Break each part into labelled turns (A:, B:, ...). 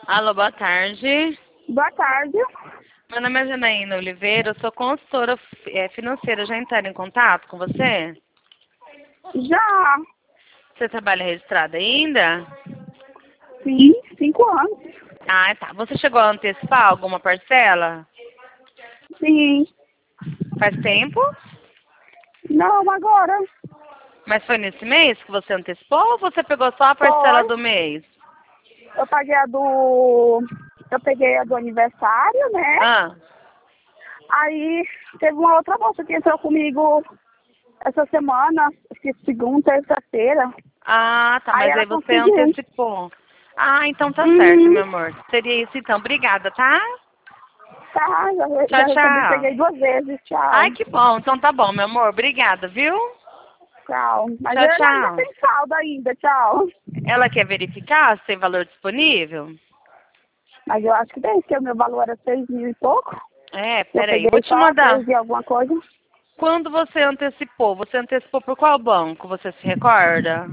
A: Alô, boa tarde.
B: Boa tarde.
A: Meu nome é Janaína Oliveira, eu sou consultora financeira. Já entraram em contato com você?
B: Já,
A: Você trabalha registrada ainda?
B: sim, 5 anos.
A: Ah, tá. Você chegou a antecipar alguma parcela?
B: Sim.
A: Faz tempo?
B: Não, agora.
A: Mas foi nesse mês que você antecipou ou você pegou só a parcela
B: Foi.
A: do mês?
B: Eu paguei a do. Eu peguei a do aniversário, né?
A: Ah,
B: Aí teve uma outra moça que entrou comigo essa semana, acho que segunda, terça-feira.
A: tá,
B: Aí
A: mas
B: ela
A: aí você
B: conseguiu.
A: antecipou. Ah, então tá certo,
B: Uhum.
A: meu amor. Seria isso então. Obrigada, tá?
B: Tá,
A: Tchau,
B: já recebi,
A: tchau.
B: peguei 2 vezes. Tchau.
A: Ai, que bom. Então tá bom, meu amor. Obrigada, viu?
B: Tchau. Mas
A: Tchau,
B: ela ainda
A: tchau.
B: tem saldo ainda, tchau.
A: Ela quer verificar se tem valor disponível?
B: Mas eu acho que tem, porque o meu valor era 6 mil e pouco.
A: É,
B: Eu
A: peraí, eu vou
B: peguei
A: te
B: só
A: mandar.
B: 3 e alguma coisa.
A: Quando você antecipou por qual banco? Você se recorda?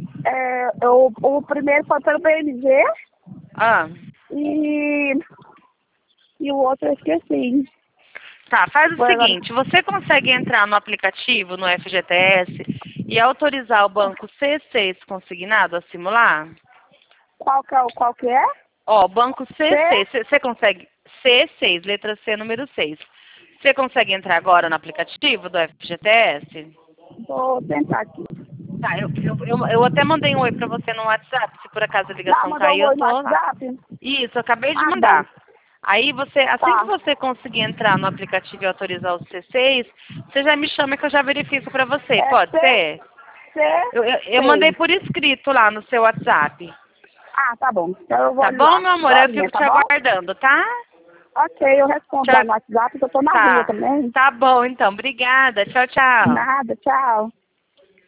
B: O primeiro foi pelo BMG
A: Ah,
B: e, e o outro eu esqueci.
A: tá, faz o
B: Foi agora.
A: seguinte, você consegue entrar no aplicativo, no FGTS, e autorizar o banco C6 consignado a simular?
B: Qual que é?
A: Ó, banco
B: C?
A: C6, você consegue, C6, letra C, número 6. Você consegue entrar agora no aplicativo do FGTS?
B: Vou tentar aqui.
A: Tá, eu até mandei um oi pra você no WhatsApp, se por acaso a
B: Ah,
A: ligação
B: mandou
A: cair,
B: um
A: eu
B: oi no
A: tô lá.
B: WhatsApp?
A: Isso, eu acabei de
B: Ah, bom.
A: mandar. Aí você, assim que
B: Tá.
A: você conseguir entrar no aplicativo e autorizar o C6, você já me chama que eu já verifico pra você,
B: É
A: pode ser? Eu mandei
B: C6.
A: por escrito lá no seu WhatsApp.
B: Ah, tá bom. Então eu vou
A: Tá
B: ali
A: bom,
B: lá.
A: meu amor? Eu
B: Agora,
A: fico
B: tá
A: te
B: bom?
A: aguardando, tá?
B: Ok, eu respondo lá
A: Tchau.
B: no WhatsApp, que eu tô na rua
A: Tá.
B: também.
A: Tá bom, então. Obrigada. Tchau, tchau.
B: Nada, tchau.